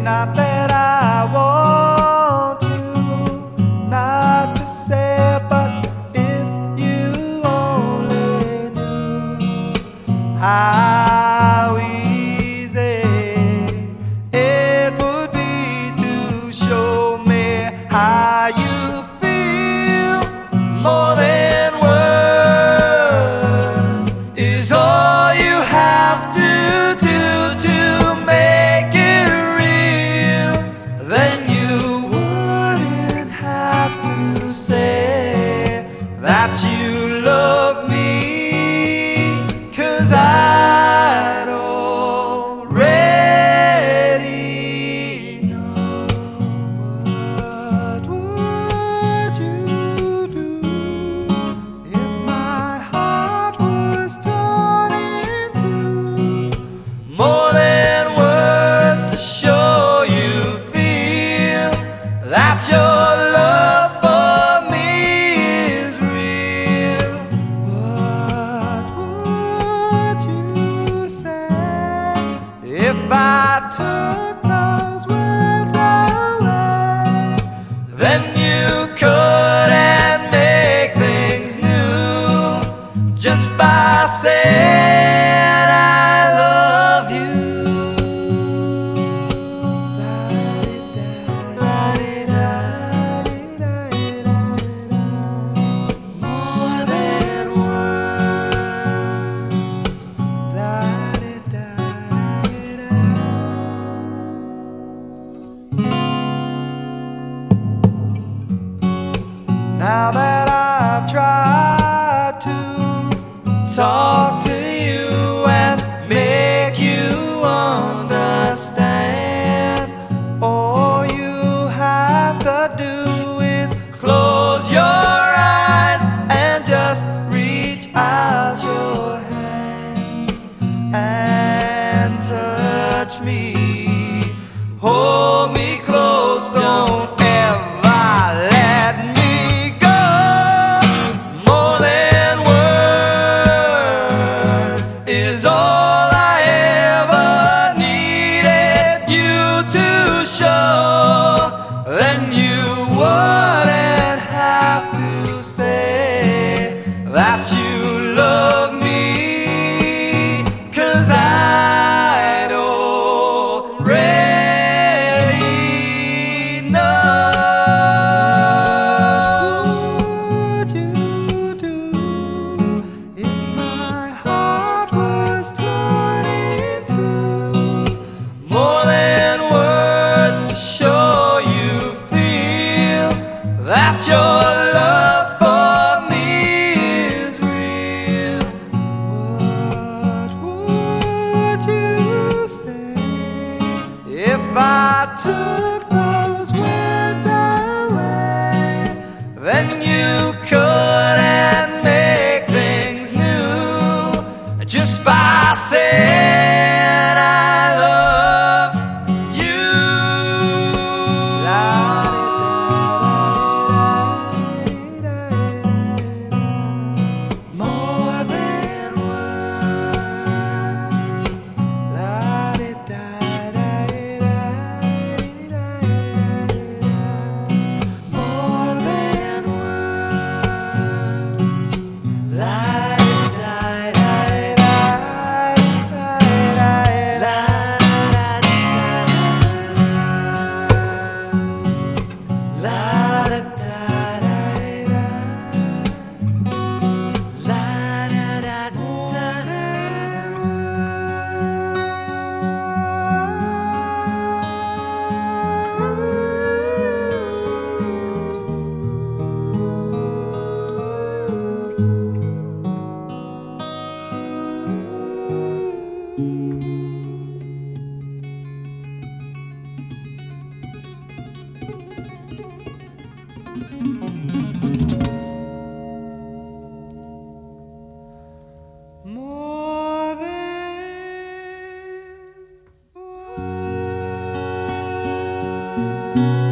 Not that I want you not to say, but if you only knew how easy it would be to show me how you feel. More than words is all you have to do to make it real. Then you wouldn't have to say that you love me, 'cause I'd already know. What would you do if my heart was torn in two? More than words to show you feel that your love for me is real. What would you say if I took those words away? Then you couldn't make things new just by saying I love you. More than words. Now that I've tried to talk to you and make you understand, all you have to do is close your eyes and just reach out your hands and touch me. Hold me close, don't ever let me go. More than words is all I ever needed you to show. Then you wouldn't have to say that you love me, 'cause I'd already know. What would you do if my heart was torn in two? More than words to show you feel that your love for me is real. What would you say if I took those words away? Then you couldn't make things new just by saying I love you. More than words. More than words. More than words.